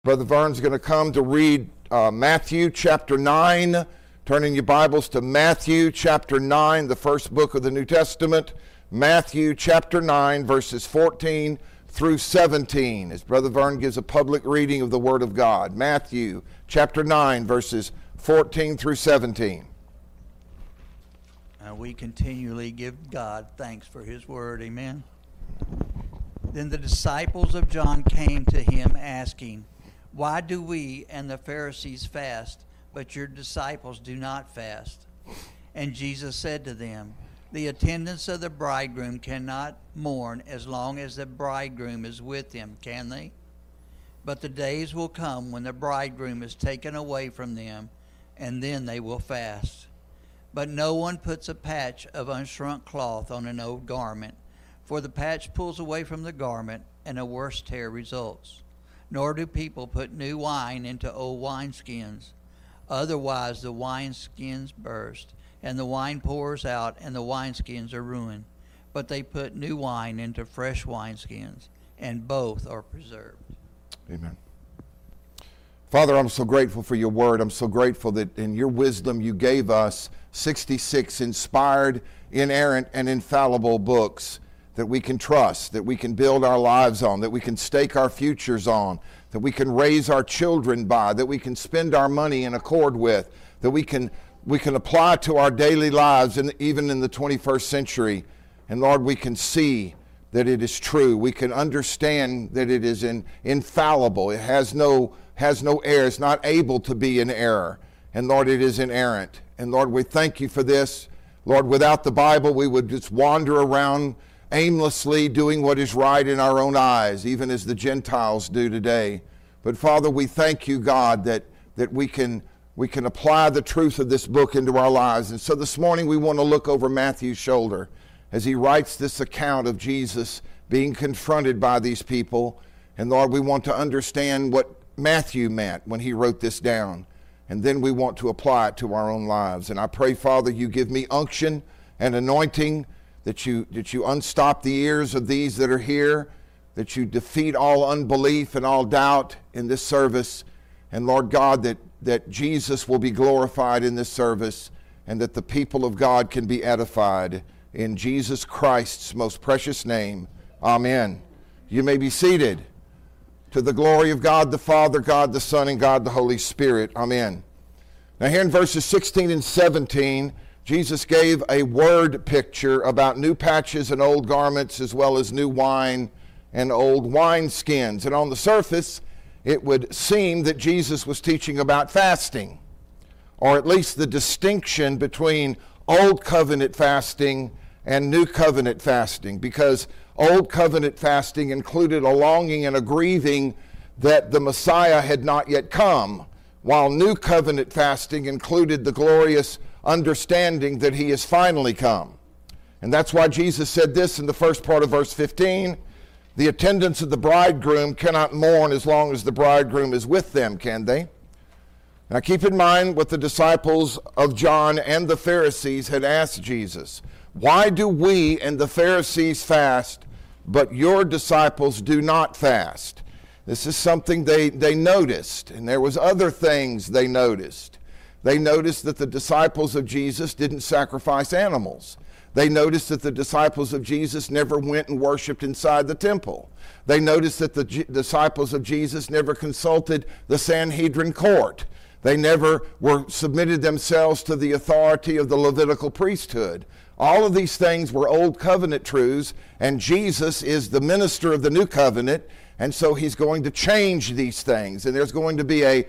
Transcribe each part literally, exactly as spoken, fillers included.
Brother Vern's going to come to read uh, Matthew chapter nine. Turning your Bibles to Matthew chapter nine, the first book of the New Testament. Matthew chapter nine, verses fourteen through seventeen, as Brother Vern gives a public reading of the Word of God. Matthew chapter nine, verses fourteen through seventeen. Uh, we continually give God thanks for His Word. Amen. Then the disciples of John came to him asking, "Why do we and the Pharisees fast, but your disciples do not fast?" And Jesus said to them, "The attendants of the bridegroom cannot mourn as long as the bridegroom is with them, can they? But the days will come when the bridegroom is taken away from them, and then they will fast. But no one puts a patch of unshrunk cloth on an old garment, for the patch pulls away from the garment, and a worse tear results. Nor do people put new wine into old wineskins. Otherwise the wineskins burst, and the wine pours out, and the wineskins are ruined. But they put new wine into fresh wineskins, and both are preserved." Amen. Father, I'm so grateful for your word. I'm so grateful that in your wisdom you gave us sixty-six inspired, inerrant, and infallible books that we can trust, that we can build our lives on, that we can stake our futures on, that we can raise our children by, that we can spend our money in accord with, that we can we can apply to our daily lives, and even in the twenty-first century. And Lord, we can see that it is true. We can understand that it is in, infallible. It has no has no error. It's not able to be in error. And Lord, it is inerrant. And Lord, we thank you for this. Lord, without the Bible, we would just wander around aimlessly doing what is right in our own eyes, even as the Gentiles do today. But Father, we thank you, God, that, that we can we can apply the truth of this book into our lives. And so this morning we want to look over Matthew's shoulder as he writes this account of Jesus being confronted by these people. And Lord, we want to understand what Matthew meant when he wrote this down. And then we want to apply it to our own lives. And I pray, Father, you give me unction and anointing, that you that you unstop the ears of these that are here, that you defeat all unbelief and all doubt in this service. And Lord God, that, that Jesus will be glorified in this service, and that the people of God can be edified. In Jesus Christ's most precious name, amen. You may be seated. To the glory of God the Father, God the Son, and God the Holy Spirit, amen. Now here in verses sixteen and seventeen, Jesus gave a word picture about new patches and old garments, as well as new wine and old wineskins. And on the surface, it would seem that Jesus was teaching about fasting, or at least the distinction between old covenant fasting and new covenant fasting, because old covenant fasting included a longing and a grieving that the Messiah had not yet come, while new covenant fasting included the glorious understanding that he has finally come. And that's why Jesus said this in the first part of verse fifteen, "The attendants of the bridegroom cannot mourn as long as the bridegroom is with them, can they?" Now keep in mind what the disciples of John and the Pharisees had asked Jesus. "Why do we and the Pharisees fast, but your disciples do not fast?" This is something they, they noticed, and there was other things they noticed. They noticed that the disciples of Jesus didn't sacrifice animals. They noticed that the disciples of Jesus never went and worshiped inside the temple. They noticed that the G- disciples of Jesus never consulted the Sanhedrin court. They never were submitted themselves to the authority of the Levitical priesthood. All of these things were old covenant truths, and Jesus is the minister of the new covenant, and so he's going to change these things. And there's going to be a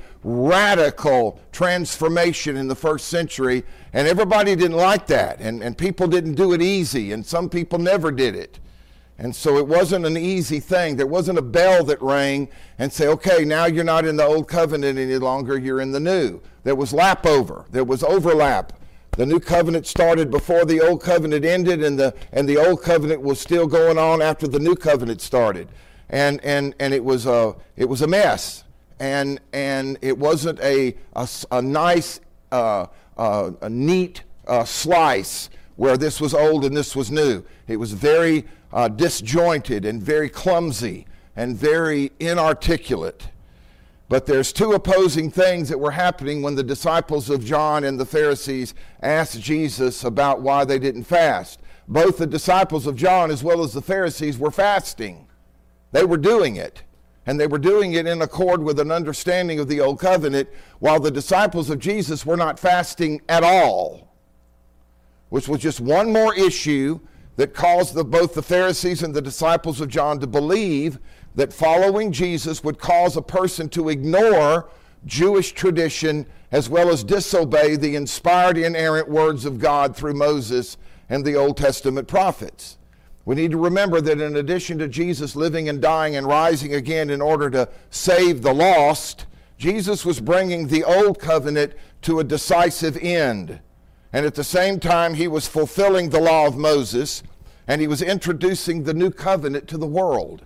radical transformation in the first century, and everybody didn't like that, and, and people didn't do it easy, and some people never did it. And so it wasn't an easy thing. There wasn't a bell that rang and say, okay, now you're not in the old covenant any longer, you're in the new. There was lap over. There was overlap. The new covenant started before the old covenant ended, and the and the old covenant was still going on after the new covenant started. And and and it was a it was a mess. And and it wasn't a a, a nice uh, uh, a neat uh, slice where this was old and this was new. It was very uh, disjointed and very clumsy and very inarticulate. But there's two opposing things that were happening when the disciples of John and the Pharisees asked Jesus about why they didn't fast. Both the disciples of John as well as the Pharisees were fasting. They were doing it. And they were doing it in accord with an understanding of the Old Covenant, while the disciples of Jesus were not fasting at all, which was just one more issue that caused the, both the Pharisees and the disciples of John to believe that following Jesus would cause a person to ignore Jewish tradition as well as disobey the inspired, inerrant words of God through Moses and the Old Testament prophets. We need to remember that in addition to Jesus living and dying and rising again in order to save the lost, Jesus was bringing the Old Covenant to a decisive end. And at the same time, he was fulfilling the law of Moses, and he was introducing the new covenant to the world.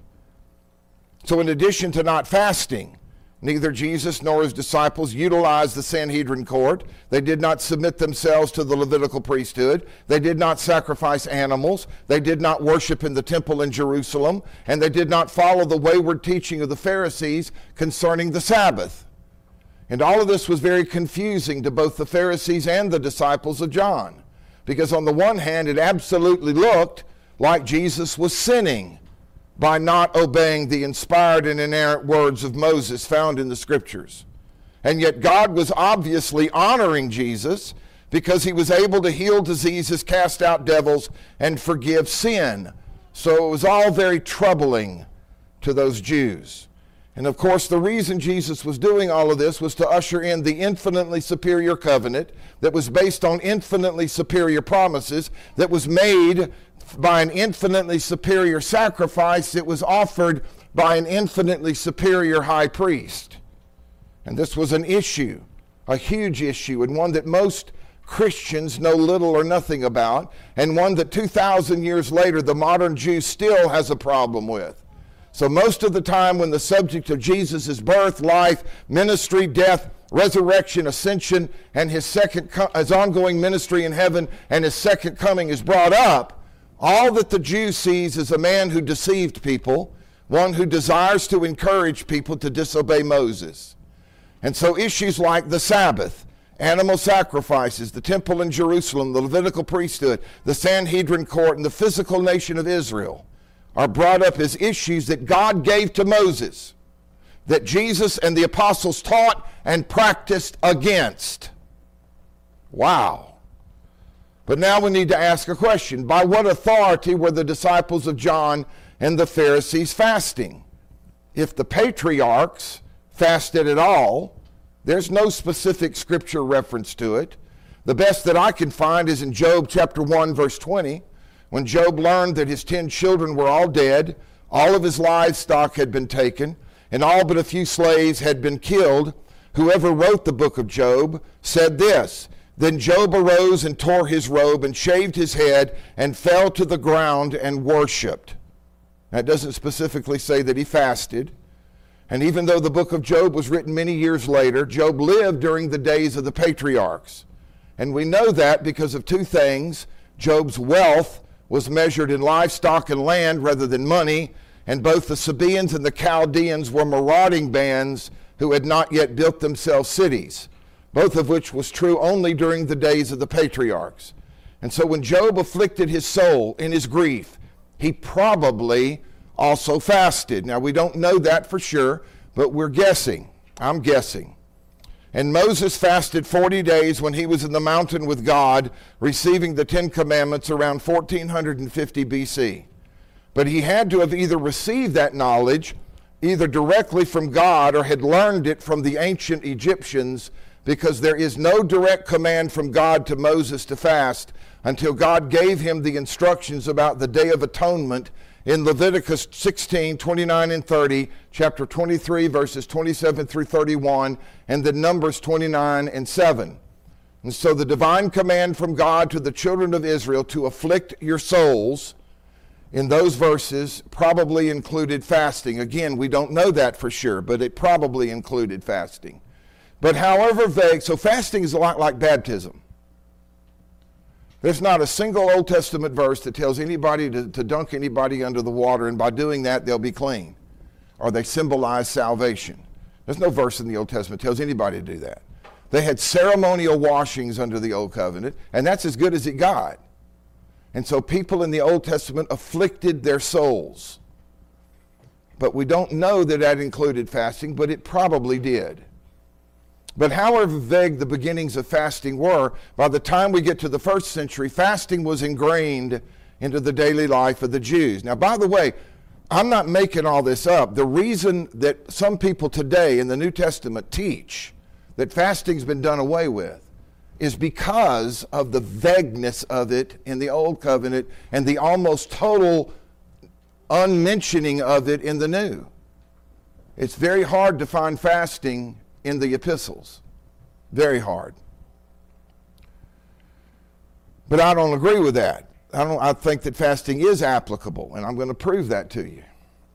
So in addition to not fasting, neither Jesus nor his disciples utilized the Sanhedrin court. They did not submit themselves to the Levitical priesthood. They did not sacrifice animals. They did not worship in the temple in Jerusalem. And they did not follow the wayward teaching of the Pharisees concerning the Sabbath. And all of this was very confusing to both the Pharisees and the disciples of John. Because on the one hand, it absolutely looked like Jesus was sinning by not obeying the inspired and inerrant words of Moses found in the Scriptures. And yet God was obviously honoring Jesus because he was able to heal diseases, cast out devils, and forgive sin. So it was all very troubling to those Jews. And of course, the reason Jesus was doing all of this was to usher in the infinitely superior covenant that was based on infinitely superior promises, that was made by an infinitely superior sacrifice that was offered by an infinitely superior high priest. And this was an issue, a huge issue, and one that most Christians know little or nothing about, and one that two thousand years later the modern Jew still has a problem with. So most of the time when the subject of Jesus' birth, life, ministry, death, resurrection, ascension, and his second co- his ongoing ministry in heaven and his second coming is brought up, all that the Jew sees is a man who deceived people, one who desires to encourage people to disobey Moses. And so issues like the Sabbath, animal sacrifices, the temple in Jerusalem, the Levitical priesthood, the Sanhedrin court, and the physical nation of Israel are brought up as issues that God gave to Moses, that Jesus and the apostles taught and practiced against. Wow. But now we need to ask a question. By what authority were the disciples of John and the Pharisees fasting? If the patriarchs fasted at all, there's no specific scripture reference to it. The best that I can find is in Job chapter one, verse twenty, when Job learned that his ten children were all dead, all of his livestock had been taken, and all but a few slaves had been killed. Whoever wrote the book of Job said this: "Then Job arose and tore his robe and shaved his head and fell to the ground and worshiped." That doesn't specifically say that he fasted. And even though the book of Job was written many years later, Job lived during the days of the patriarchs. And we know that because of two things. Job's wealth was measured in livestock and land rather than money, and both the Sabaeans and the Chaldeans were marauding bands who had not yet built themselves cities, both of which was true only during the days of the patriarchs. And so when Job afflicted his soul in his grief, he probably also fasted. Now we don't know that for sure, but we're guessing. I'm guessing. And Moses fasted forty days when he was in the mountain with God, receiving the Ten Commandments around fourteen fifty B C. But he had to have either received that knowledge either directly from God or had learned it from the ancient Egyptians, because there is no direct command from God to Moses to fast until God gave him the instructions about the Day of Atonement in Leviticus sixteen, twenty-nine and thirty, chapter twenty-three, verses twenty-seven through thirty-one, and then Numbers twenty-nine and seven. And so the divine command from God to the children of Israel to afflict your souls in those verses probably included fasting. Again, we don't know that for sure, but it probably included fasting. But however vague, so fasting is a lot like baptism. There's not a single Old Testament verse that tells anybody to, to dunk anybody under the water, and by doing that they'll be clean, or they symbolize salvation. There's no verse in the Old Testament that tells anybody to do that. They had ceremonial washings under the Old Covenant, and that's as good as it got. And so people in the Old Testament afflicted their souls. But we don't know that that included fasting, but it probably did. But however vague the beginnings of fasting were, by the time we get to the first century, fasting was ingrained into the daily life of the Jews. Now, by the way, I'm not making all this up. The reason that some people today in the New Testament teach that fasting's been done away with is because of the vagueness of it in the Old Covenant and the almost total unmentioning of it in the New. It's very hard to find fasting in the epistles. Very hard. But I don't agree with that. I don't I think that fasting is applicable, and I'm going to prove that to you.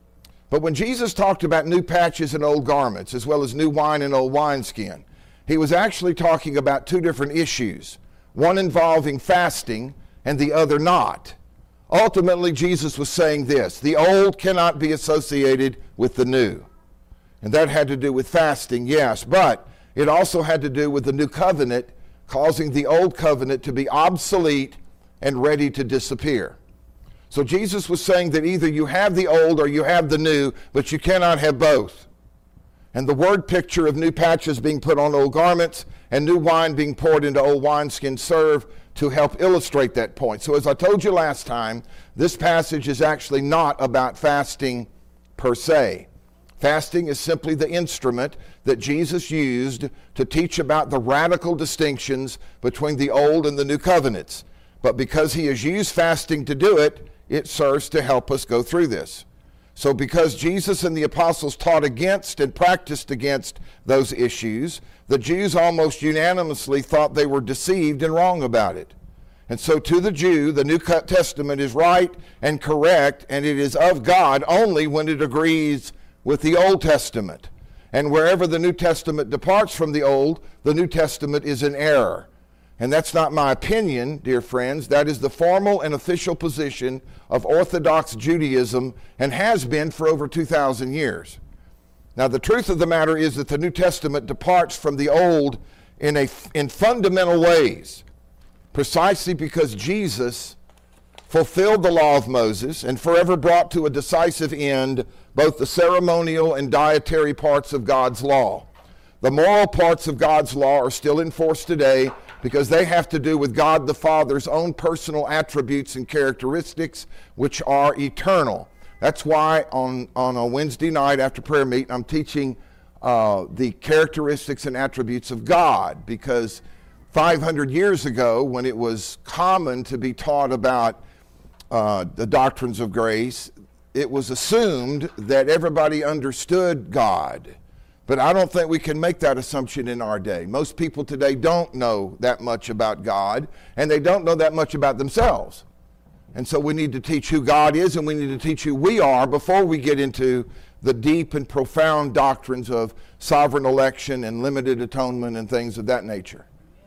But when Jesus talked about new patches and old garments, as well as new wine and old wineskin, he was actually talking about two different issues, one involving fasting and the other not. Ultimately, Jesus was saying this: the old cannot be associated with the new. And that had to do with fasting, yes, but it also had to do with the new covenant causing the old covenant to be obsolete and ready to disappear. So Jesus was saying that either you have the old or you have the new, but you cannot have both. And the word picture of new patches being put on old garments and new wine being poured into old wineskins serve to help illustrate that point. So as I told you last time, this passage is actually not about fasting per se. Fasting is simply the instrument that Jesus used to teach about the radical distinctions between the old and the new covenants. But because he has used fasting to do it, it serves to help us go through this. So because Jesus and the apostles taught against and practiced against those issues, the Jews almost unanimously thought they were deceived and wrong about it. And so to the Jew, the New Testament is right and correct, and it is of God only when it agrees with the Old Testament. And wherever the New Testament departs from the Old, the New Testament is in error. And that's not my opinion, dear friends. That is the formal and official position of Orthodox Judaism and has been for over two thousand years. Now, the truth of the matter is that the New Testament departs from the Old in, a, in fundamental ways, precisely because Jesus fulfilled the law of Moses and forever brought to a decisive end both the ceremonial and dietary parts of God's law. The moral parts of God's law are still in force today because they have to do with God the Father's own personal attributes and characteristics, which are eternal. That's why on, on a Wednesday night after prayer meeting, I'm teaching uh, the characteristics and attributes of God, because five hundred years ago, when it was common to be taught about uh, the doctrines of grace, it was assumed that everybody understood God. But I don't think we can make that assumption in our day. Most people today don't know that much about God, and they don't know that much about themselves. And so we need to teach who God is, and we need to teach who we are before we get into the deep and profound doctrines of sovereign election and limited atonement and things of that nature.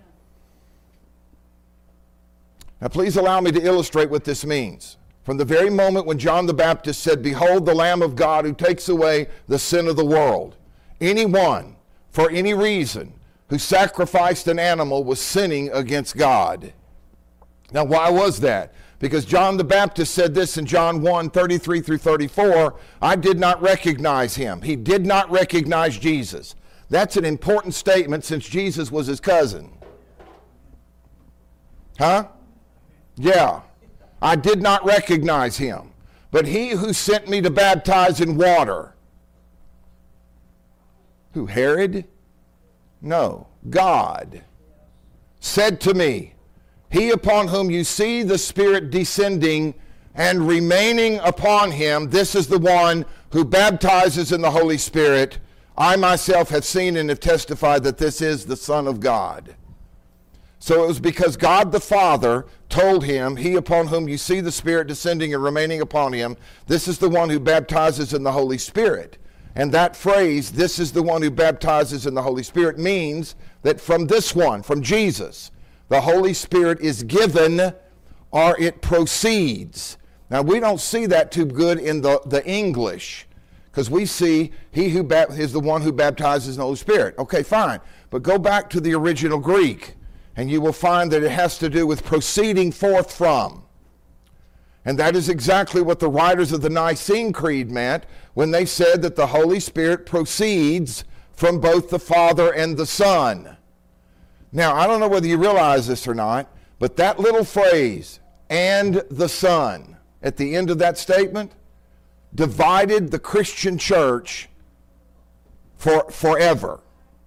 Now, please allow me to illustrate what this means. From the very moment when John the Baptist said, "Behold the Lamb of God who takes away the sin of the world," anyone, for any reason, who sacrificed an animal was sinning against God. Now, why was that? Because John the Baptist said this in John one, thirty-three through thirty-four, "I did not recognize him." He did not recognize Jesus. That's an important statement since Jesus was his cousin. Huh? Yeah. I did not recognize him. But he who sent me to baptize in water. Who, Herod? No, God said to me, "He upon whom you see the Spirit descending and remaining upon him, this is the one who baptizes in the Holy Spirit. I myself have seen and have testified that this is the Son of God." So it was because God the Father told him, "He upon whom you see the Spirit descending and remaining upon him, this is the one who baptizes in the Holy Spirit." And that phrase, "this is the one who baptizes in the Holy Spirit," means that from this one, from Jesus, the Holy Spirit is given or it proceeds. Now, we don't see that too good in the, the English, Because we see he who ba- is the one who baptizes in the Holy Spirit. Okay, fine. But go back to the original Greek, and you will find that it has to do with proceeding forth from. And that is exactly what the writers of the Nicene Creed meant when they said that the Holy Spirit proceeds from both the Father and the Son. Now, I don't know whether you realize this or not, but that little phrase, and the Son, at the end of that statement, divided the Christian church for forever.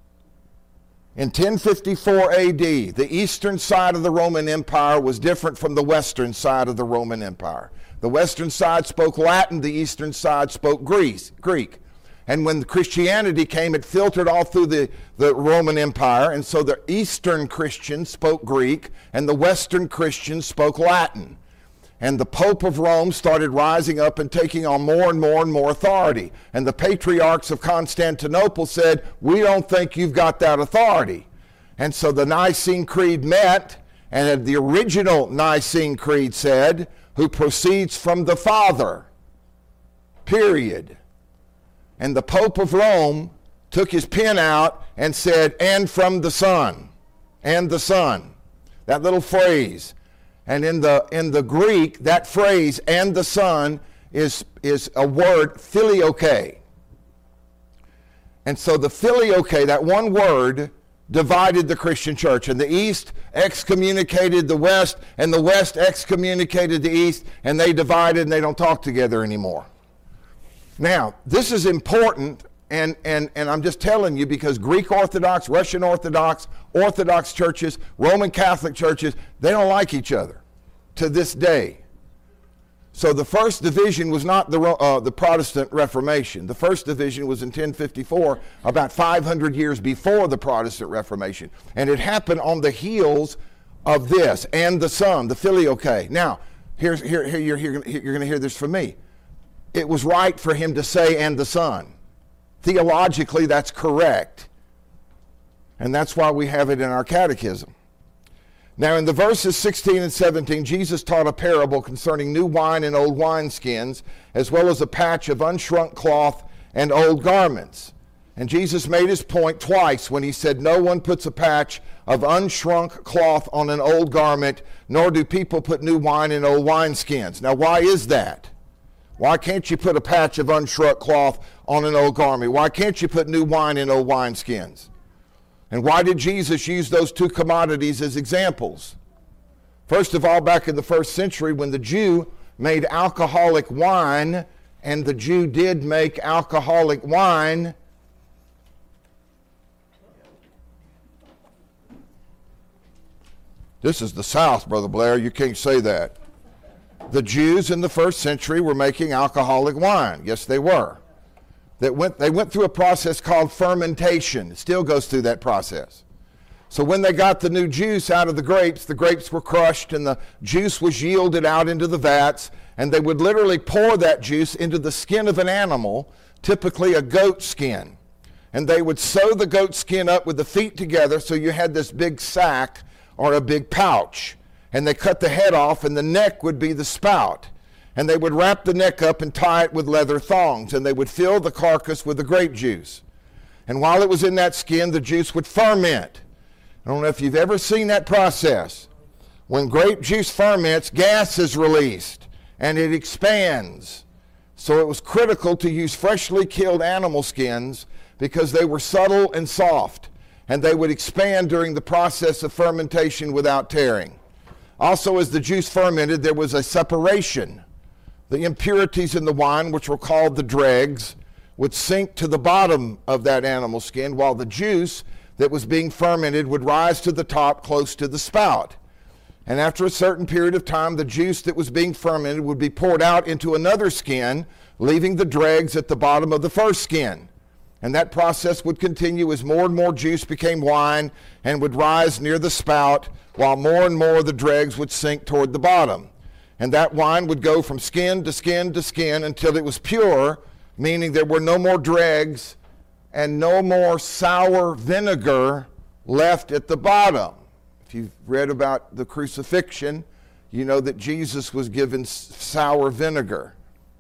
In ten fifty-four A D, the eastern side of the Roman Empire was different from the western side of the Roman Empire. The western side spoke Latin, the eastern side spoke Greece, Greek. And when Christianity came, it filtered all through the, the Roman Empire, and so the eastern Christians spoke Greek, and the western Christians spoke Latin. And the Pope of Rome started rising up and taking on more and more and more authority. And the patriarchs of Constantinople said, we don't think you've got that authority. And so the Nicene Creed met, and the original Nicene Creed said, who proceeds from the Father, period. And the Pope of Rome took his pen out and said, and from the Son, and the Son. That little phrase. And in the in the Greek, that phrase, and the Son, is, is a word, filioque. And so the filioque, that one word, divided the Christian church. And the East excommunicated the West, and the West excommunicated the East, and they divided and they don't talk together anymore. Now, this is important, and, and, and I'm just telling you because Greek Orthodox, Russian Orthodox, Orthodox churches, Roman Catholic churches, they don't like each other to this day. So the first division was not the, uh, the Protestant Reformation. The first division was in ten fifty-four, about five hundred years before the Protestant Reformation. And it happened on the heels of this, and the Son, the filioque. Now, here's, here, here, you're, you're, you're going to hear this from me. It was right for him to say, and the Son. Theologically, that's correct. And that's why we have it in our catechism. Now, in the verses sixteen and seventeen, Jesus taught a parable concerning new wine and old wineskins, as well as a patch of unshrunk cloth and old garments. And Jesus made his point twice when he said, no one puts a patch of unshrunk cloth on an old garment, nor do people put new wine in old wineskins. Now, why is that? Why can't you put a patch of unshrunk cloth on an old garment? Why can't you put new wine in old wineskins? And why did Jesus use those two commodities as examples? First of all, back in the first century, when the Jew made alcoholic wine, and the Jew did make alcoholic wine, this is the South, Brother Blair, you can't say that. The Jews in the first century were making alcoholic wine. Yes, they were. That went, they went through a process called fermentation. It still goes through that process. So when they got the new juice out of the grapes, the grapes were crushed and the juice was yielded out into the vats, and they would literally pour that juice into the skin of an animal, typically a goat skin. And they would sew the goat skin up with the feet together so you had this big sack or a big pouch. And they cut the head off, and the neck would be the spout. And they would wrap the neck up and tie it with leather thongs, and they would fill the carcass with the grape juice. And while it was in that skin, the juice would ferment. I don't know if you've ever seen that process. When grape juice ferments, gas is released, and it expands. So it was critical to use freshly killed animal skins because they were subtle and soft, and they would expand during the process of fermentation without tearing. Also, as the juice fermented, there was a separation. The impurities in the wine, which were called the dregs, would sink to the bottom of that animal skin, while the juice that was being fermented would rise to the top close to the spout. And after a certain period of time, the juice that was being fermented would be poured out into another skin, leaving the dregs at the bottom of the first skin. And that process would continue as more and more juice became wine and would rise near the spout, while more and more of the dregs would sink toward the bottom. And that wine would go from skin to skin to skin until it was pure, meaning there were no more dregs and no more sour vinegar left at the bottom. If you've read about the crucifixion, you know that Jesus was given sour vinegar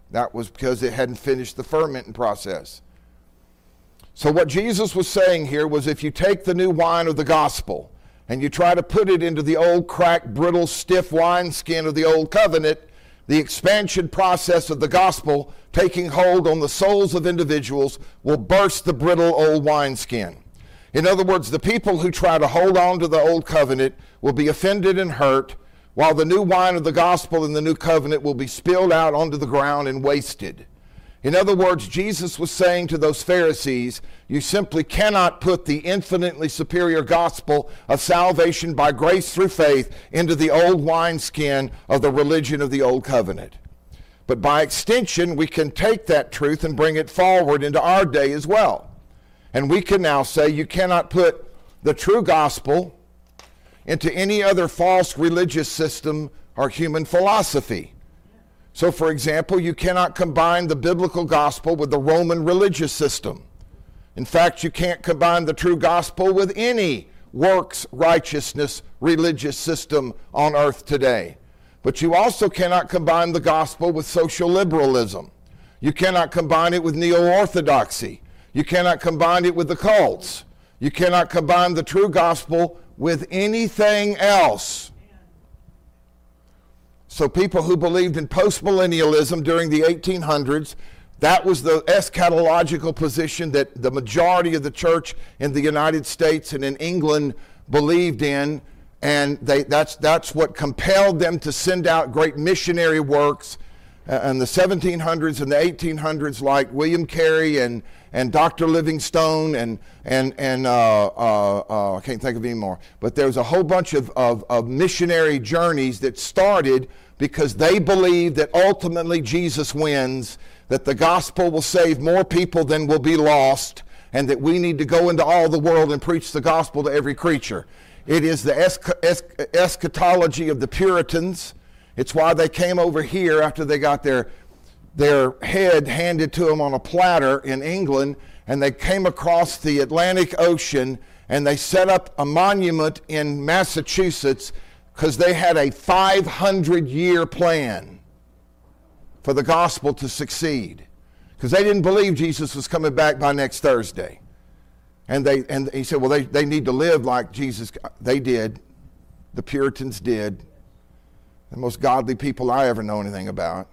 That was because it hadn't finished the fermenting process. So what Jesus was saying here was, if you take the new wine of the gospel and you try to put it into the old cracked, brittle, stiff wineskin of the old covenant, the expansion process of the gospel taking hold on the souls of individuals will burst the brittle old wineskin. In other words, the people who try to hold on to the old covenant will be offended and hurt, while the new wine of the gospel in the new covenant will be spilled out onto the ground and wasted. In other words, Jesus was saying to those Pharisees, you simply cannot put the infinitely superior gospel of salvation by grace through faith into the old wineskin of the religion of the old covenant. But by extension, we can take that truth and bring it forward into our day as well. And we can now say you cannot put the true gospel into any other false religious system or human philosophy. So, for example, you cannot combine the biblical gospel with the Roman religious system. In fact, you can't combine the true gospel with any works righteousness religious system on earth today. But you also cannot combine the gospel with social liberalism. You cannot combine it with neo-orthodoxy. You cannot combine it with the cults. You cannot combine the true gospel with anything else. So people who believed in postmillennialism during the eighteen hundreds, that was the eschatological position that the majority of the church in the United States and in England believed in, and they, that's, that's what compelled them to send out great missionary works uh, in the seventeen hundreds and the eighteen hundreds, like William Carey and, and Doctor Livingstone and, and, and uh, uh, uh, I can't think of any more. But there was a whole bunch of, of, of missionary journeys that started because they believed that ultimately Jesus wins, that the gospel will save more people than will be lost, and that we need to go into all the world and preach the gospel to every creature. It is the esch- esch- eschatology of the Puritans. It's why they came over here after they got their, their head handed to them on a platter in England, and they came across the Atlantic Ocean, and they set up a monument in Massachusetts because they had a five hundred year plan for the gospel to succeed, because they didn't believe Jesus was coming back by next Thursday. And they and he said, well, they, they need to live like Jesus. They did. The Puritans did. The most godly people I ever know anything about.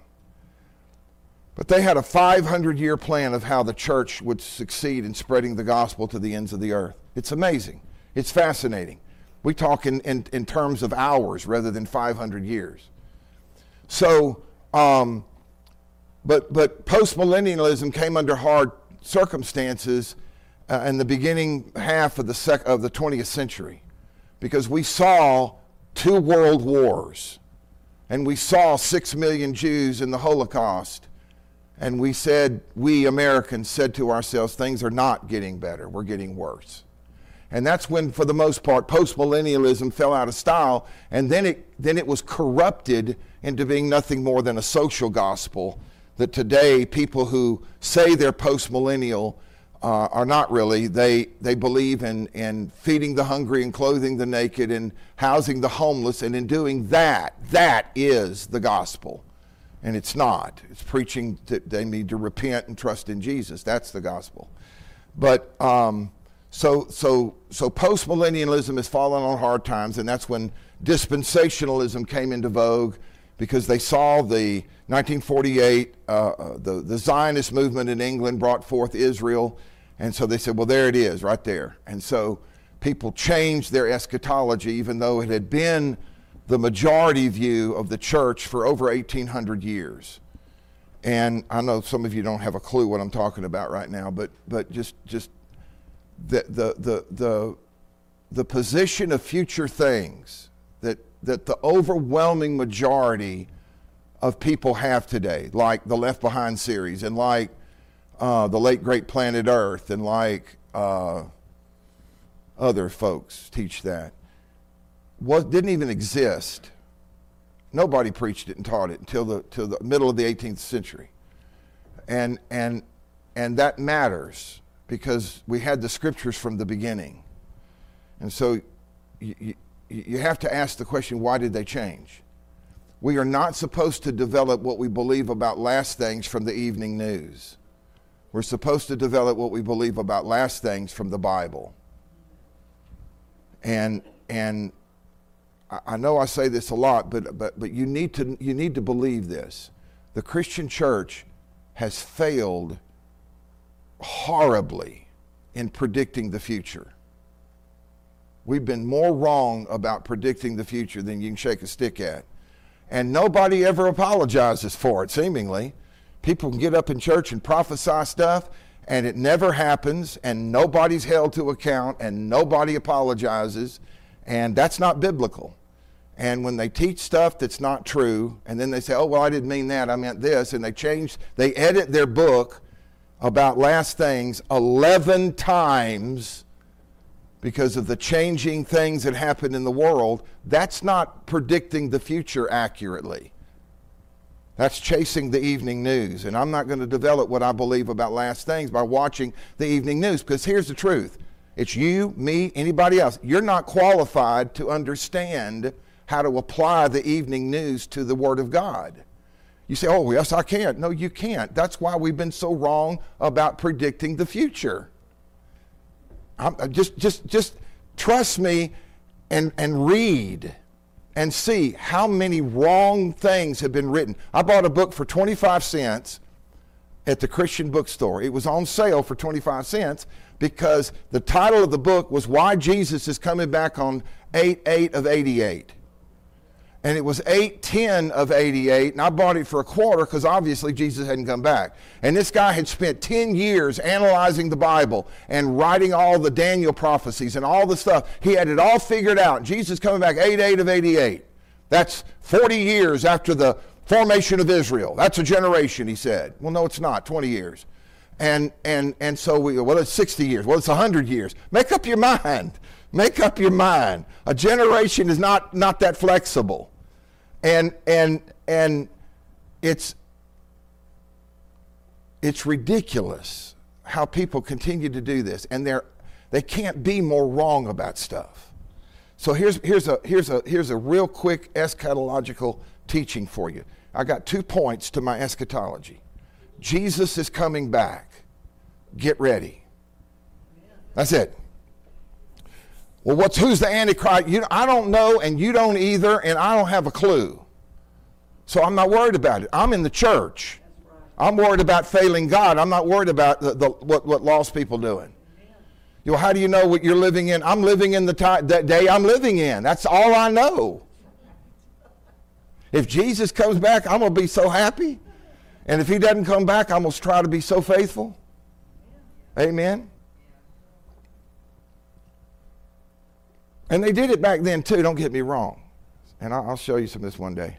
But they had a five hundred year plan of how the church would succeed in spreading the gospel to the ends of the earth. It's amazing. It's fascinating. We talk in, in, in terms of hours rather than five hundred years. So, um, but, but postmillennialism came under hard circumstances uh, in the beginning half of the, sec- of the twentieth century, because we saw two world wars, and we saw six million Jews in the Holocaust, and we said, we Americans said to ourselves, things are not getting better, we're getting worse. And that's when, for the most part, postmillennialism fell out of style, and then it then it was corrupted into being nothing more than a social gospel, that today people who say they're postmillennial uh, are not really. They they believe in, in feeding the hungry and clothing the naked and housing the homeless, and in doing that, that is the gospel. And it's not. It's preaching that they need to repent and trust in Jesus. That's the gospel. But um, so so so postmillennialism has fallen on hard times, and that's when dispensationalism came into vogue, because they saw the nineteen forty-eight, uh, the, the Zionist movement in England brought forth Israel, and so they said, well, there it is, right there. And so people changed their eschatology, even though it had been the majority view of the church for over eighteen hundred years. And I know some of you don't have a clue what I'm talking about right now, but but just just the the the the, the position of future things that that the overwhelming majority of people have today, like the Left Behind series, and like uh, the late great Planet Earth, and like uh, other folks teach that, was didn't even exist. Nobody preached it and taught it until the till the middle of the eighteenth century, and and and that matters because we had the scriptures from the beginning, and so you, you, you have to ask the question: why did they change? We are not supposed to develop what we believe about last things from the evening news. We're supposed to develop what we believe about last things from the Bible. And and I know I say this a lot, but but but you need to you need to believe this. The Christian church has failed horribly in predicting the future. We've been more wrong about predicting the future than you can shake a stick at. And nobody ever apologizes for it, seemingly. People can get up in church and prophesy stuff, and it never happens, and nobody's held to account, and nobody apologizes, and that's not biblical. And when they teach stuff that's not true, and then they say, oh, well, I didn't mean that, I meant this, and they change, they edit their book about last things eleven times because of the changing things that happen in the world, that's not predicting the future accurately. That's chasing the evening news. And I'm not going to develop what I believe about last things by watching the evening news, because here's the truth. It's you, me, anybody else. You're not qualified to understand how to apply the evening news to the Word of God. You say, oh, yes, I can. No, you can't. That's why we've been so wrong about predicting the future. I'm, just, just, just trust me and, and read and see how many wrong things have been written. I bought a book for twenty-five cents at the Christian bookstore. It was on sale for twenty-five cents because the title of the book was Why Jesus is Coming Back on eight eight of eighty-eight. And it was eight ten of eighty-eight, and I bought it for a quarter because obviously Jesus hadn't come back. And this guy had spent ten years analyzing the Bible and writing all the Daniel prophecies and all the stuff. He had it all figured out. Jesus coming back eight eight of eighty-eight. That's forty years after the formation of Israel. That's a generation, he said. Well, no, it's not, twenty years. And and and so we, well, it's sixty years. Well, it's one hundred years. Make up your mind. Make up your mind. A generation is not, not that flexible. And and and it's it's ridiculous how people continue to do this, and they're they can't be more wrong about stuff. So here's here's a here's a here's a real quick eschatological teaching for you. I got two points to my eschatology. Jesus is coming back. Get ready. That's it. Well, what's who's the Antichrist? You, I don't know, and you don't either, and I don't have a clue. So I'm not worried about it. I'm in the church. I'm worried about failing God. I'm not worried about the, the, what, what lost people doing. You know, how do you know what you're living in? I'm living in the time, that day I'm living in. That's all I know. If Jesus comes back, I'm going to be so happy. And if he doesn't come back, I'm going to try to be so faithful. Amen. And they did it back then too, don't get me wrong. And I'll show you some of this one day.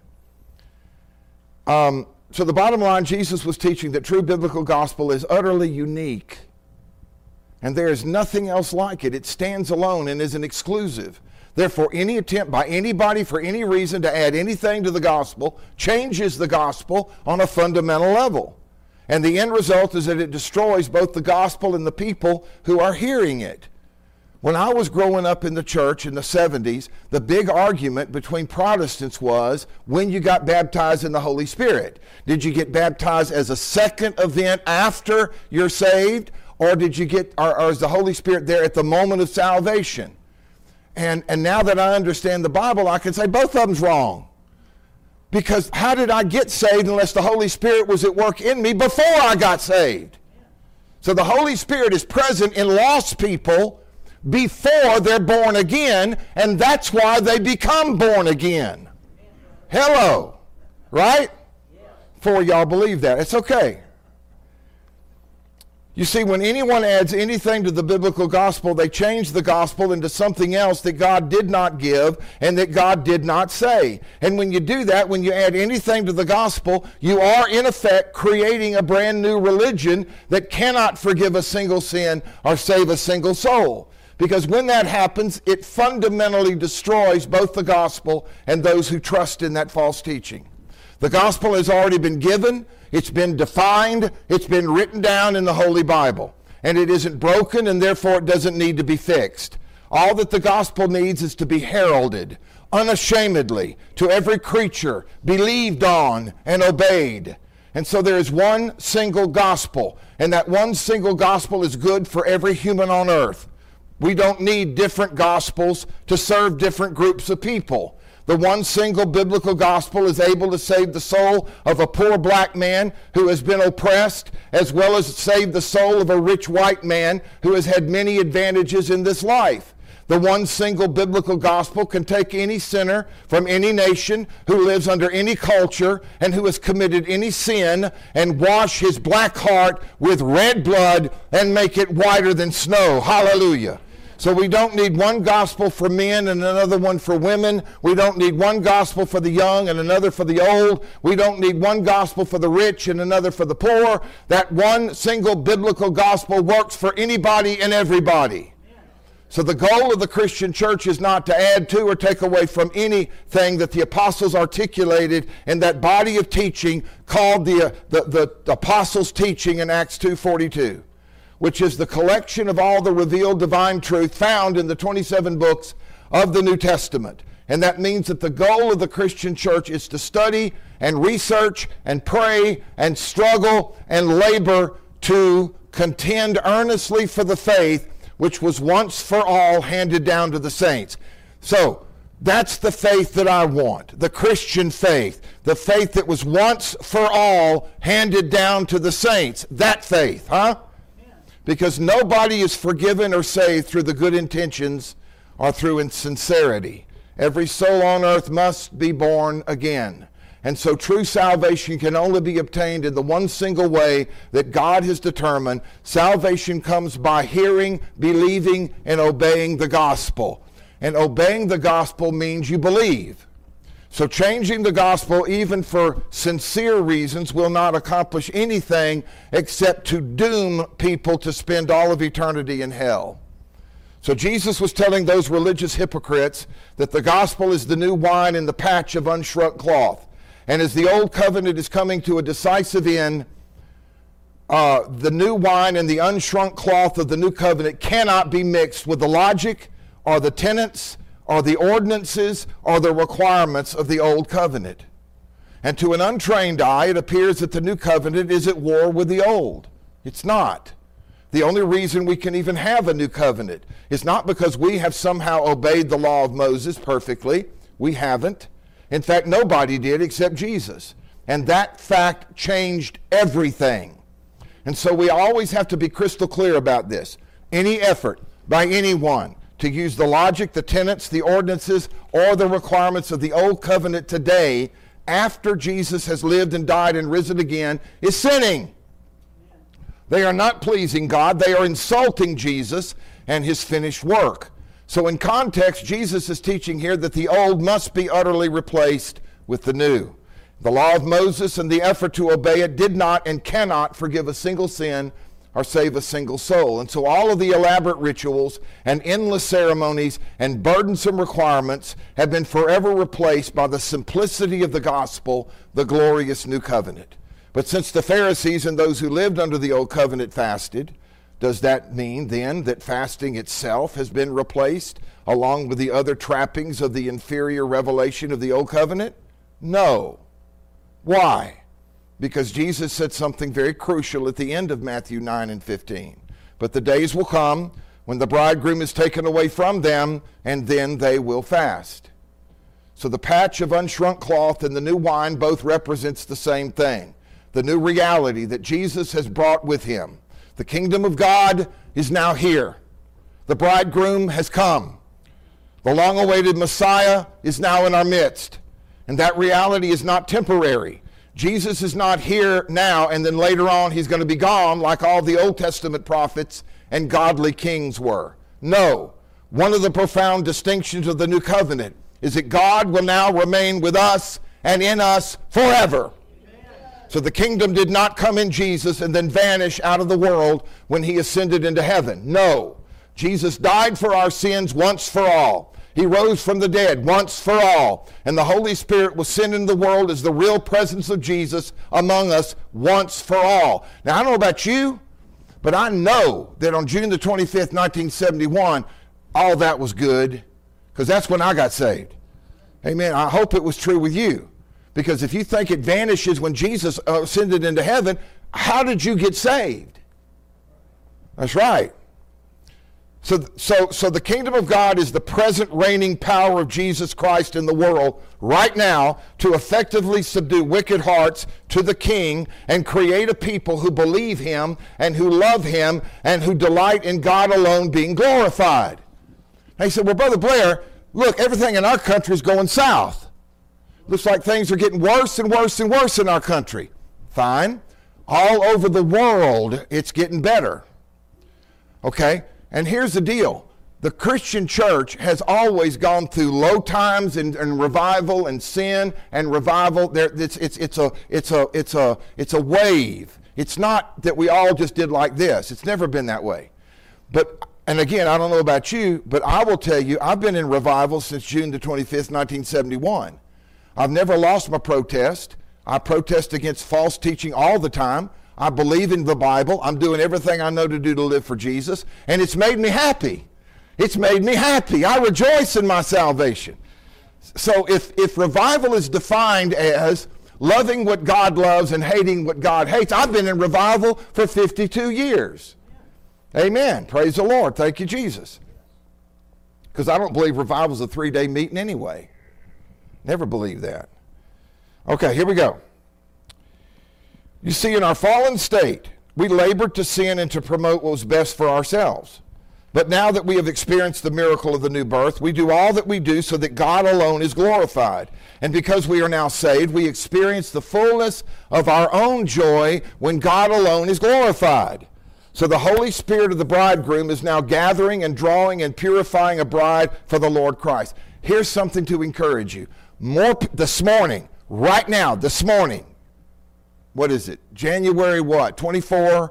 Um, so the bottom line, Jesus was teaching that true biblical gospel is utterly unique. And there is nothing else like it. It stands alone and is an exclusive. Therefore, any attempt by anybody for any reason to add anything to the gospel changes the gospel on a fundamental level. And the end result is that it destroys both the gospel and the people who are hearing it. When I was growing up in the church in the seventies, the big argument between Protestants was when you got baptized in the Holy Spirit. Did you get baptized as a second event after you're saved, or did you get, or, or is the Holy Spirit there at the moment of salvation? And, and now that I understand the Bible, I can say both of them's wrong. Because how did I get saved unless the Holy Spirit was at work in me before I got saved? So the Holy Spirit is present in lost people before they're born again, and that's why they become born again. Hello, right? Four of y'all believe that. It's okay. You see, when anyone adds anything to the biblical gospel, they change the gospel into something else that God did not give and that God did not say. And when you do that, when you add anything to the gospel, you are in effect creating a brand new religion that cannot forgive a single sin or save a single soul. Because when that happens, it fundamentally destroys both the gospel and those who trust in that false teaching. The gospel has already been given, it's been defined, it's been written down in the Holy Bible. And it isn't broken, and therefore it doesn't need to be fixed. All that the gospel needs is to be heralded unashamedly to every creature, believed on and obeyed. And so there is one single gospel, and that one single gospel is good for every human on earth. We don't need different gospels to serve different groups of people. The one single biblical gospel is able to save the soul of a poor black man who has been oppressed, as well as save the soul of a rich white man who has had many advantages in this life. The one single biblical gospel can take any sinner from any nation who lives under any culture and who has committed any sin and wash his black heart with red blood and make it whiter than snow. Hallelujah. So we don't need one gospel for men and another one for women. We don't need one gospel for the young and another for the old. We don't need one gospel for the rich and another for the poor. That one single biblical gospel works for anybody and everybody. So the goal of the Christian church is not to add to or take away from anything that the apostles articulated in that body of teaching called the, uh, the, the apostles' teaching in Acts two forty-two, which is the collection of all the revealed divine truth found in the twenty-seven books of the New Testament. And that means that the goal of the Christian church is to study and research and pray and struggle and labor to contend earnestly for the faith which was once for all handed down to the saints. So that's the faith that I want, the Christian faith, the faith that was once for all handed down to the saints. That faith, huh? Yeah. Because nobody is forgiven or saved through the good intentions or through insincerity. Every soul on earth must be born again. And so true salvation can only be obtained in the one single way that God has determined. Salvation comes by hearing, believing, and obeying the gospel. And obeying the gospel means you believe. So changing the gospel, even for sincere reasons, will not accomplish anything except to doom people to spend all of eternity in hell. So Jesus was telling those religious hypocrites that the gospel is the new wine in the patch of unshrunk cloth. And as the old covenant is coming to a decisive end, uh, the new wine and the unshrunk cloth of the new covenant cannot be mixed with the logic or the tenets or the ordinances or the requirements of the old covenant. And to an untrained eye, it appears that the new covenant is at war with the old. It's not. The only reason we can even have a new covenant is not because we have somehow obeyed the law of Moses perfectly. We haven't. In fact, nobody did except Jesus. And that fact changed everything. And so we always have to be crystal clear about this. Any effort by anyone to use the logic, the tenets, the ordinances, or the requirements of the old covenant today, after Jesus has lived and died and risen again, is sinning. They are not pleasing God. They are insulting Jesus and his finished work. So in context, Jesus is teaching here that the old must be utterly replaced with the new. The law of Moses and the effort to obey it did not and cannot forgive a single sin or save a single soul. And so all of the elaborate rituals and endless ceremonies and burdensome requirements have been forever replaced by the simplicity of the gospel, the glorious new covenant. But since the Pharisees and those who lived under the old covenant fasted, does that mean then that fasting itself has been replaced along with the other trappings of the inferior revelation of the old covenant? No. Why? Because Jesus said something very crucial at the end of Matthew nine and fifteen. But the days will come when the bridegroom is taken away from them, and then they will fast. So the patch of unshrunk cloth and the new wine both represents the same thing. The new reality that Jesus has brought with him. The kingdom of God is now here. The bridegroom has come. The long-awaited Messiah is now in our midst. And that reality is not temporary. Jesus is not here now and then later on he's going to be gone like all the Old Testament prophets and godly kings were. No. One of the profound distinctions of the new covenant is that God will now remain with us and in us forever. So the kingdom did not come in Jesus and then vanish out of the world when he ascended into heaven. No. Jesus died for our sins once for all. He rose from the dead once for all. And the Holy Spirit was sent into the world as the real presence of Jesus among us once for all. Now, I don't know about you, but I know that on June the twenty-fifth, nineteen seventy-one, all that was good, because that's when I got saved. Amen. I hope it was true with you, because if you think it vanishes when Jesus ascended into heaven, how did you get saved? That's right. So, so, so the kingdom of God is the present reigning power of Jesus Christ in the world right now to effectively subdue wicked hearts to the King and create a people who believe him and who love him and who delight in God alone being glorified. And he said, well, Brother Blair, look, everything in our country is going south. Looks like things are getting worse and worse and worse in our country. Fine. All over the world, it's getting better. Okay? And here's the deal. The Christian church has always gone through low times and, and revival and sin and revival. There, it's, it's, it's, a, it's, a, it's, a, it's a wave. It's not that we all just did like this. It's never been that way. But, and again, I don't know about you, but I will tell you, I've been in revival since June the twenty-fifth, nineteen seventy-one. I've never lost my protest. I protest against false teaching all the time. I believe in the Bible. I'm doing everything I know to do to live for Jesus. And it's made me happy. It's made me happy. I rejoice in my salvation. So if, if revival is defined as loving what God loves and hating what God hates, I've been in revival for fifty-two years. Amen. Praise the Lord. Thank you, Jesus. Because I don't believe revival is a three-day meeting anyway. Never believed that. Okay, here we go. You see, in our fallen state, we labored to sin and to promote what was best for ourselves. But now that we have experienced the miracle of the new birth, we do all that we do so that God alone is glorified. And because we are now saved, we experience the fullness of our own joy when God alone is glorified. So the Holy Spirit of the bridegroom is now gathering and drawing and purifying a bride for the Lord Christ. Here's something to encourage you. More this morning, right now, this morning, what is it? January what? twenty-four?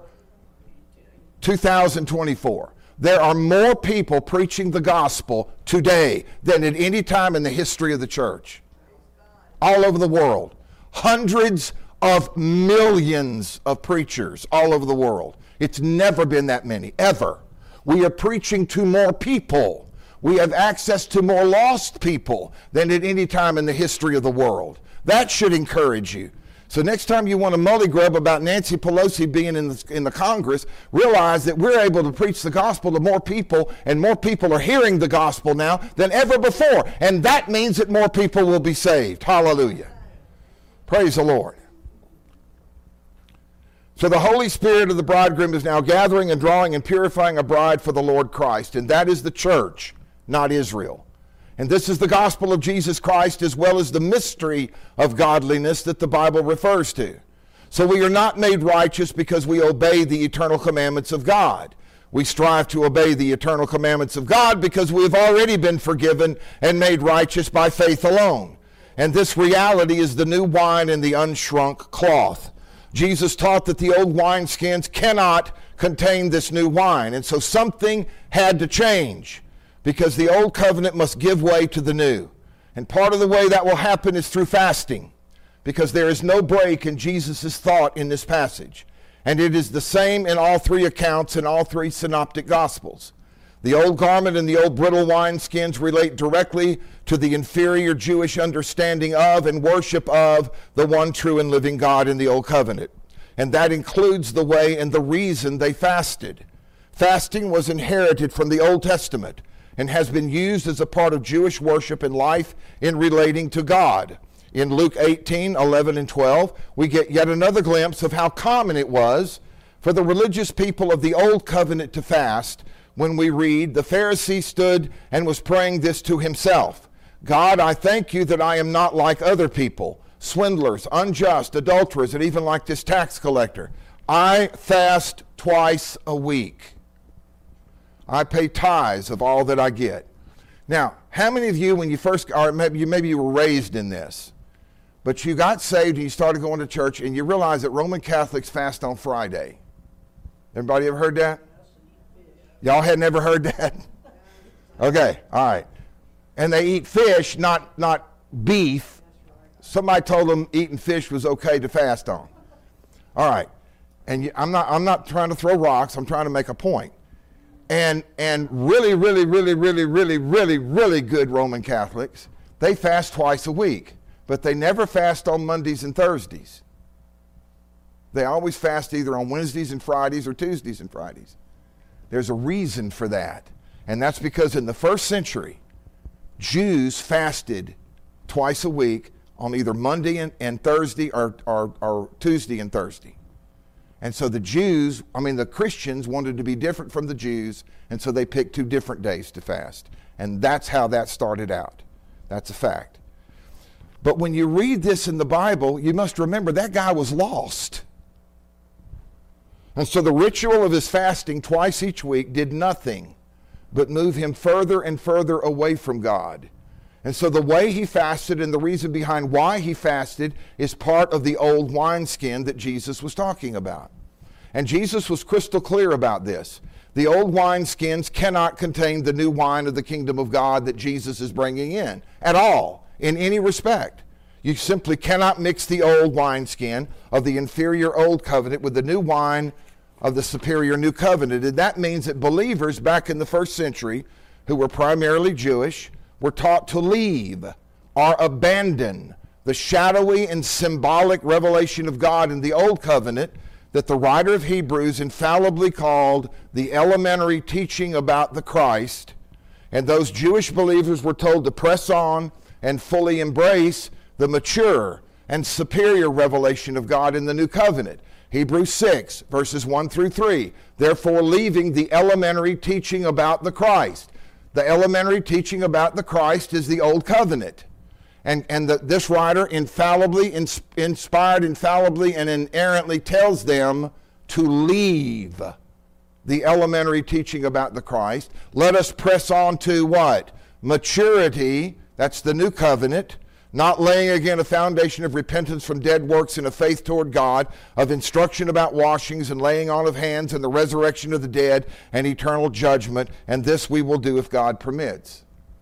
two thousand twenty-four. There are more people preaching the gospel today than at any time in the history of the church. All over the world. Hundreds of millions of preachers all over the world. It's never been that many, ever. We are preaching to more people. We have access to more lost people than at any time in the history of the world. That should encourage you. So next time you want to mully-grub about Nancy Pelosi being in the, in the Congress, realize that we're able to preach the gospel to more people, and more people are hearing the gospel now than ever before. And that means that more people will be saved. Hallelujah. Praise the Lord. So the Holy Spirit of the bridegroom is now gathering and drawing and purifying a bride for the Lord Christ. And that is the church, not Israel. And this is the gospel of Jesus Christ, as well as the mystery of godliness that the Bible refers to. So we are not made righteous because we obey the eternal commandments of God. We strive to obey the eternal commandments of God because we have already been forgiven and made righteous by faith alone. And this reality is the new wine in the unshrunk cloth. Jesus taught that the old wineskins cannot contain this new wine. And so something had to change, because the old covenant must give way to the new. And part of the way that will happen is through fasting, because there is no break in Jesus' thought in this passage. And it is the same in all three accounts in all three synoptic gospels. The old garment and the old brittle wineskins relate directly to the inferior Jewish understanding of and worship of the one true and living God in the old covenant. And that includes the way and the reason they fasted. Fasting was inherited from the Old Testament and has been used as a part of Jewish worship and life in relating to God. In Luke eighteen, eleven, and twelve, we get yet another glimpse of how common it was for the religious people of the Old Covenant to fast, when we read, the Pharisee stood and was praying this to himself: God, I thank you that I am not like other people, swindlers, unjust, adulterers, and even like this tax collector. I fast twice a week. I pay tithes of all that I get. Now, how many of you, when you first, or maybe you, maybe you were raised in this, but you got saved and you started going to church and you realized that Roman Catholics fast on Friday? Everybody ever heard that? Y'all had never heard that? Okay, all right. And they eat fish, not, not beef. Somebody told them eating fish was okay to fast on. All right. And you, I'm not, I'm not trying to throw rocks. I'm trying to make a point. and and really, really, really, really, really, really, really good Roman Catholics, they fast twice a week, but they never fast on Mondays and Thursdays. They always fast either on Wednesdays and Fridays or Tuesdays and Fridays. There's a reason for that, and that's because in the first century, Jews fasted twice a week on either Monday and, and Thursday or, or, or Tuesday and Thursday. And so the Jews, I mean the Christians wanted to be different from the Jews, and so they picked two different days to fast. And that's how that started out. That's a fact. But when you read this in the Bible, you must remember that guy was lost. And so the ritual of his fasting twice each week did nothing but move him further and further away from God. And so the way he fasted and the reason behind why he fasted is part of the old wineskin that Jesus was talking about. And Jesus was crystal clear about this. The old wineskins cannot contain the new wine of the kingdom of God that Jesus is bringing in at all, in any respect. You simply cannot mix the old wineskin of the inferior old covenant with the new wine of the superior new covenant. And that means that believers back in the first century, who were primarily Jewish, were taught to leave or abandon the shadowy and symbolic revelation of God in the Old Covenant that the writer of Hebrews infallibly called the elementary teaching about the Christ. And those Jewish believers were told to press on and fully embrace the mature and superior revelation of God in the New Covenant. Hebrews six, verses one through three. Therefore, leaving the elementary teaching about the Christ. The elementary teaching about the Christ is the Old Covenant. And, and the, this writer infallibly, ins, inspired infallibly and inerrantly tells them to leave the elementary teaching about the Christ. Let us press on to what? Maturity, that's the New Covenant. Not laying again a foundation of repentance from dead works and of faith toward God, of instruction about washings and laying on of hands and the resurrection of the dead and eternal judgment, and this we will do if God permits.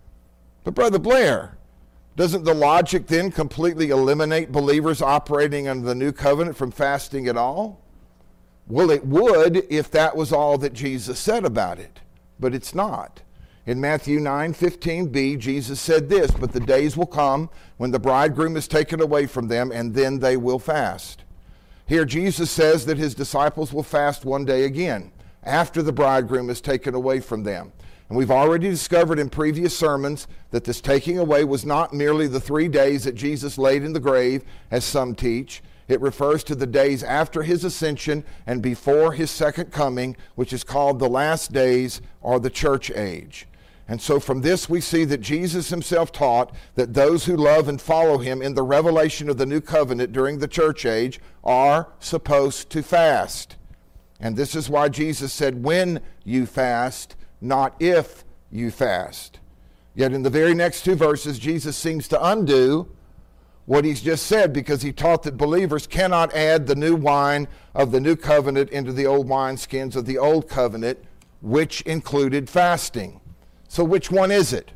But Brother Blair, doesn't the logic then completely eliminate believers operating under the new covenant from fasting at all? Well, it would if that was all that Jesus said about it, but it's not. In Matthew nine fifteen b, Jesus said this, but the days will come when the bridegroom is taken away from them, and then they will fast. Here Jesus says that his disciples will fast one day again, after the bridegroom is taken away from them. And we've already discovered in previous sermons that this taking away was not merely the three days that Jesus laid in the grave, as some teach. It refers to the days after his ascension and before his second coming, which is called the last days or the church age. And so from this we see that Jesus himself taught that those who love and follow him in the revelation of the new covenant during the church age are supposed to fast. And this is why Jesus said, when you fast, not if you fast. Yet in the very next two verses, Jesus seems to undo what he's just said, because he taught that believers cannot add the new wine of the new covenant into the old wineskins of the old covenant, which included fasting. So which one is it?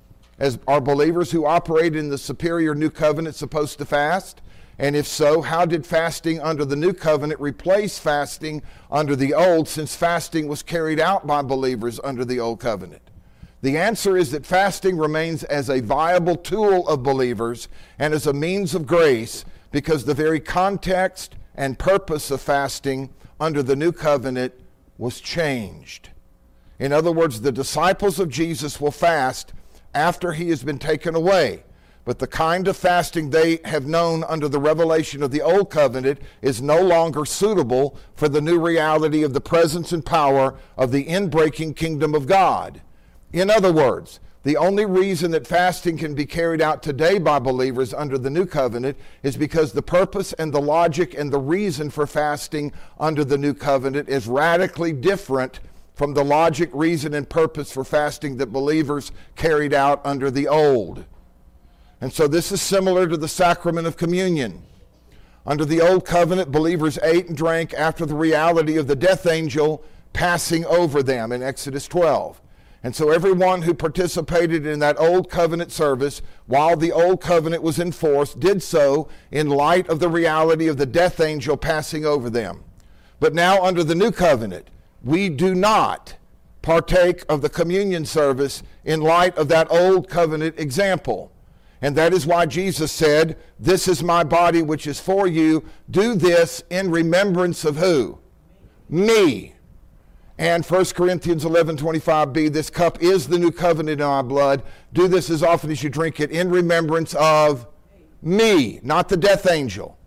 As are believers who operate in the superior new covenant supposed to fast? And if so, how did fasting under the new covenant replace fasting under the old, since fasting was carried out by believers under the old covenant? The answer is that fasting remains as a viable tool of believers and as a means of grace, because the very context and purpose of fasting under the new covenant was changed. In other words, the disciples of Jesus will fast after he has been taken away. But the kind of fasting they have known under the revelation of the Old Covenant is no longer suitable for the new reality of the presence and power of the inbreaking kingdom of God. In other words, the only reason that fasting can be carried out today by believers under the New Covenant is because the purpose and the logic and the reason for fasting under the New Covenant is radically different from the logic, reason, and purpose for fasting that believers carried out under the Old. And so this is similar to the sacrament of communion. Under the Old Covenant, believers ate and drank after the reality of the death angel passing over them in Exodus twelve. And so everyone who participated in that Old Covenant service while the Old Covenant was in force did so in light of the reality of the death angel passing over them. But now under the New Covenant, we do not partake of the communion service in light of that old covenant example. And that is why Jesus said, "This is my body which is for you. Do this in remembrance of" who? Me. And First Corinthians eleven twenty-five b, "This cup is the new covenant in my blood. Do this as often as you drink it in remembrance of me," not the death angel.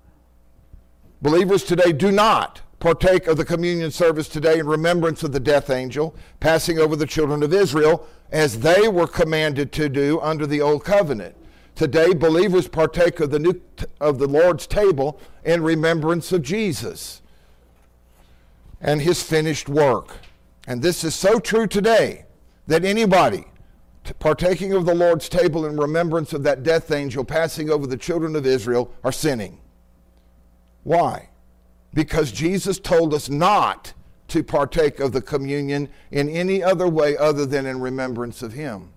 Believers today do not partake of the communion service today in remembrance of the death angel passing over the children of Israel as they were commanded to do under the old covenant. Today, believers partake of the new of the Lord's table in remembrance of Jesus and his finished work. And this is so true today that anybody partaking of the Lord's table in remembrance of that death angel passing over the children of Israel are sinning. Why? Because Jesus told us not to partake of the communion in any other way other than in remembrance of him.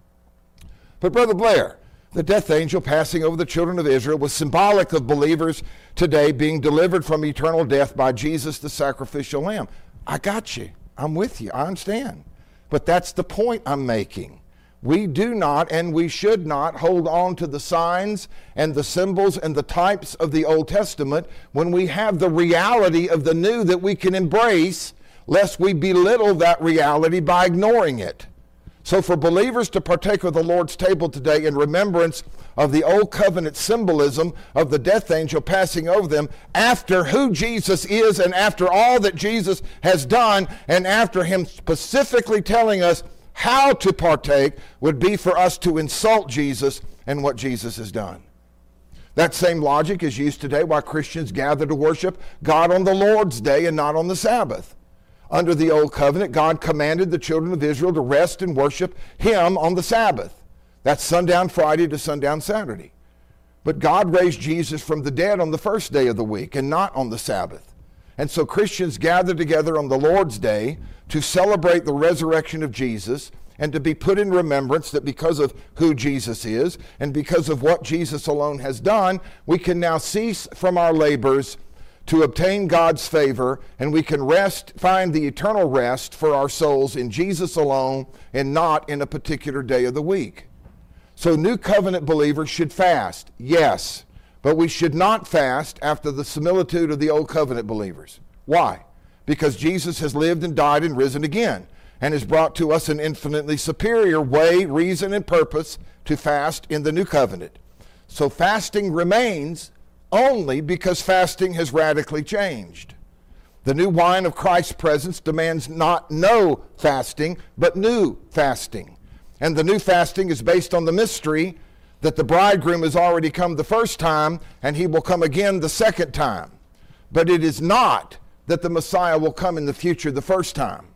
But Brother Blair, the death angel passing over the children of Israel was symbolic of believers today being delivered from eternal death by Jesus, the sacrificial lamb. I got you. I'm with you. I understand. But that's the point I'm making. We do not and we should not hold on to the signs and the symbols and the types of the Old Testament when we have the reality of the new that we can embrace, lest we belittle that reality by ignoring it. So for believers to partake of the Lord's table today in remembrance of the old covenant symbolism of the death angel passing over them after who Jesus is and after all that Jesus has done and after him specifically telling us how to partake would be for us to insult Jesus and what Jesus has done. That same logic is used today why Christians gather to worship God on the Lord's day and not on the Sabbath. Under the old covenant, God commanded the children of Israel to rest and worship him on the Sabbath. That's sundown Friday to sundown Saturday. But God raised Jesus from the dead on the first day of the week and not on the Sabbath. And so Christians gather together on the Lord's day to celebrate the resurrection of Jesus and to be put in remembrance that because of who Jesus is and because of what Jesus alone has done, we can now cease from our labors to obtain God's favor, and we can rest, find the eternal rest for our souls in Jesus alone and not in a particular day of the week. So new covenant believers should fast, yes, but we should not fast after the similitude of the old covenant believers. Why? Because Jesus has lived and died and risen again and has brought to us an infinitely superior way, reason, and purpose to fast in the new covenant. So fasting remains only because fasting has radically changed. The new wine of Christ's presence demands not no fasting, but new fasting. And the new fasting is based on the mystery that the bridegroom has already come the first time and he will come again the second time. But it is not that the Messiah will come in the future the first time.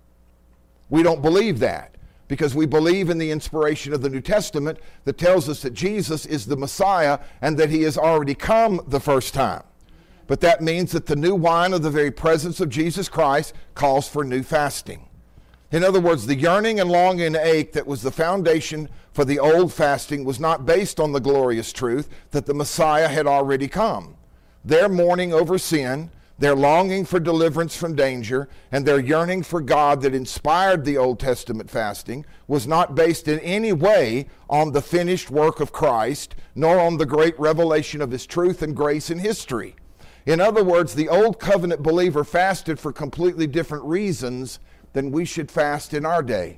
We don't believe that because we believe in the inspiration of the New Testament that tells us that Jesus is the Messiah and that he has already come the first time. But that means that the new wine of the very presence of Jesus Christ calls for new fasting. In other words, the yearning and longing and ache that was the foundation for the old fasting was not based on the glorious truth that the Messiah had already come. Their mourning over sin, their longing for deliverance from danger, and their yearning for God that inspired the Old Testament fasting was not based in any way on the finished work of Christ, nor on the great revelation of his truth and grace in history. In other words, the Old Covenant believer fasted for completely different reasons than we should fast in our day.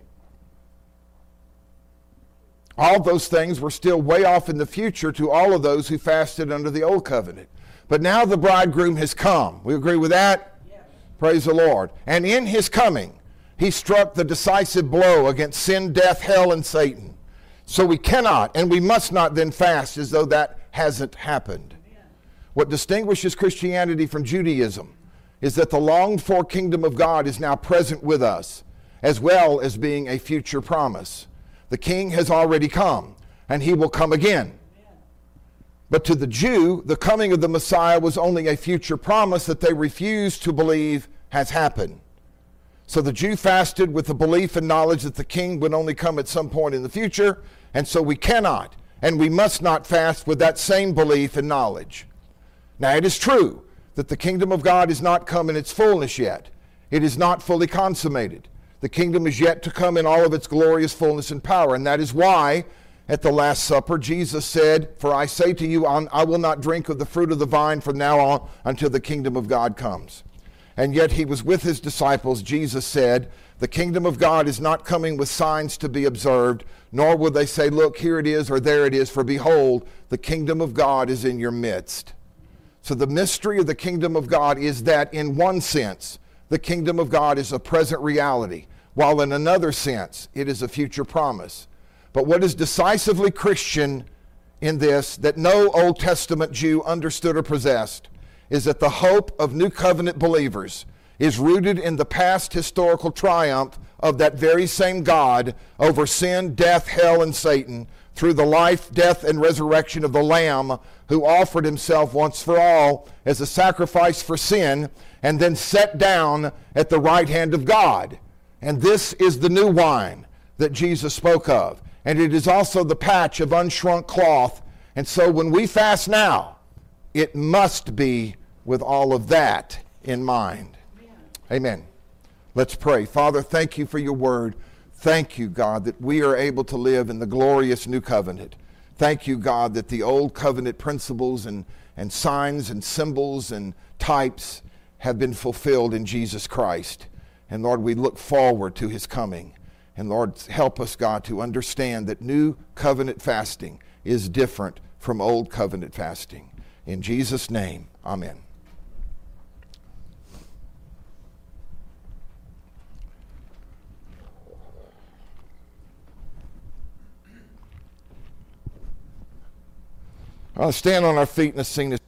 All those things were still way off in the future to all of those who fasted under the Old Covenant. But now the bridegroom has come. We agree with that? Yes. Praise the Lord. And in his coming, he struck the decisive blow against sin, death, hell, and Satan. So we cannot and we must not then fast as though that hasn't happened. Amen. What distinguishes Christianity from Judaism is that the longed-for kingdom of God is now present with us, as well as being a future promise. The King has already come, and he will come again. But to the Jew, the coming of the Messiah was only a future promise that they refused to believe has happened. So the Jew fasted with the belief and knowledge that the King would only come at some point in the future, and so we cannot and we must not fast with that same belief and knowledge. Now it is true that the kingdom of God is not come in its fullness yet. It is not fully consummated. The kingdom is yet to come in all of its glorious fullness and power. And that is why at the Last Supper, Jesus said, "For I say to you, I will not drink of the fruit of the vine from now on until the kingdom of God comes." And yet he was with his disciples. Jesus said, "The kingdom of God is not coming with signs to be observed, nor will they say, 'Look, here it is,' or 'There it is,' for behold, the kingdom of God is in your midst." So the mystery of the kingdom of God is that in one sense, the kingdom of God is a present reality, while in another sense, it is a future promise. But what is decisively Christian in this, that no Old Testament Jew understood or possessed, is that the hope of New Covenant believers is rooted in the past historical triumph of that very same God over sin, death, hell, and Satan through the life, death, and resurrection of the Lamb who offered himself once for all as a sacrifice for sin and then sat down at the right hand of God. And this is the new wine that Jesus spoke of. And it is also the patch of unshrunk cloth. And so when we fast now, it must be with all of that in mind. Amen. Amen. Let's pray. Father, thank you for your word. Thank you, God, that we are able to live in the glorious new covenant. Thank you, God, that the old covenant principles and, and signs and symbols and types have been fulfilled in Jesus Christ. And Lord, we look forward to his coming. And Lord, help us, God, to understand that new covenant fasting is different from old covenant fasting. In Jesus' name, amen. I'll stand on our feet and sing this.